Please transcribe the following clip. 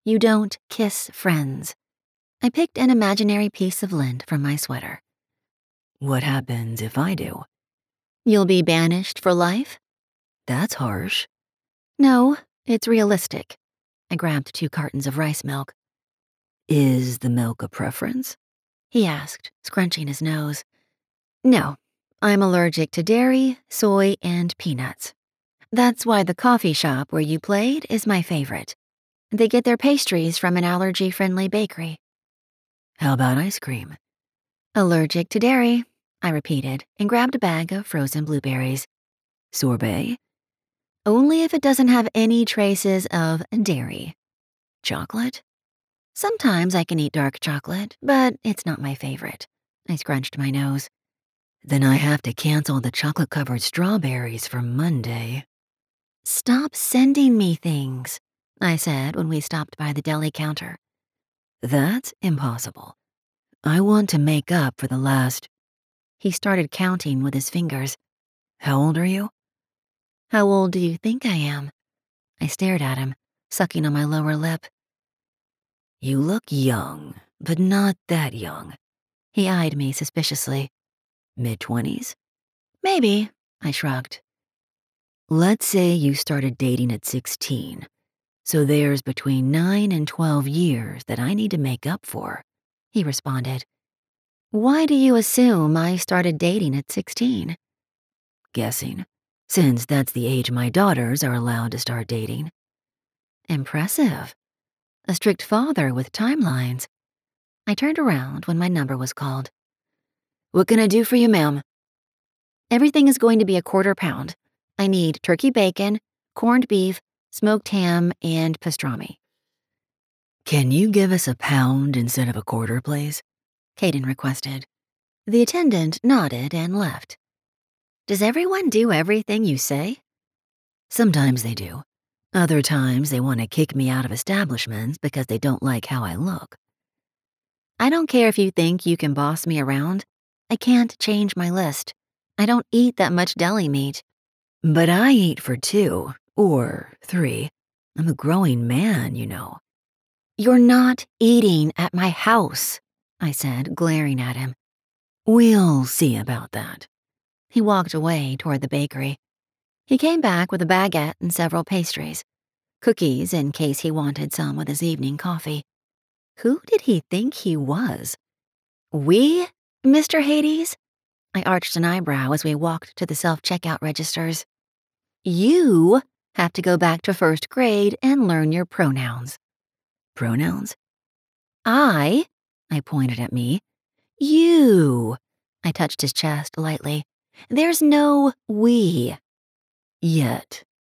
You don't kiss friends. I picked an imaginary piece of lint from my sweater. What happens if I do? You'll be banished for life? That's harsh. No, it's realistic. I grabbed 2 cartons of rice milk. Is the milk a preference? He asked, scrunching his nose. No, I'm allergic to dairy, soy, and peanuts. That's why the coffee shop where you played is my favorite. They get their pastries from an allergy-friendly bakery. How about ice cream? Allergic to dairy, I repeated, and grabbed a bag of frozen blueberries. Sorbet? Only if it doesn't have any traces of dairy. Chocolate? Sometimes I can eat dark chocolate, but it's not my favorite. I scrunched my nose. Then I have to cancel the chocolate-covered strawberries for Monday. Stop sending me things, I said when we stopped by the deli counter. That's impossible. I want to make up for the last... He started counting with his fingers. How old are you? How old do you think I am? I stared at him, sucking on my lower lip. You look young, but not that young. He eyed me suspiciously. Mid-20s? Maybe, I shrugged. Let's say you started dating at 16, so there's between 9 and 12 years that I need to make up for, he responded. Why do you assume I started dating at 16? Guessing, since that's the age my daughters are allowed to start dating. Impressive. A strict father with timelines. I turned around when my number was called. What can I do for you, ma'am? Everything is going to be a quarter pound. I need turkey bacon, corned beef, smoked ham, and pastrami. Can you give us a pound instead of a quarter, please? Caden requested. The attendant nodded and left. Does everyone do everything you say? Sometimes they do. Other times they want to kick me out of establishments because they don't like how I look. I don't care if you think you can boss me around. I can't change my list. I don't eat that much deli meat. But I eat for 2 or 3. I'm a growing man, you know. You're not eating at my house, I said, glaring at him. We'll see about that. He walked away toward the bakery. He came back with a baguette and several pastries. Cookies in case he wanted some with his evening coffee. Who did he think he was? We, Mr. Hades? I arched an eyebrow as we walked to the self-checkout registers. You have to go back to 1st grade and learn your pronouns. Pronouns? I pointed at me. You, I touched his chest lightly. There's no we. Yet.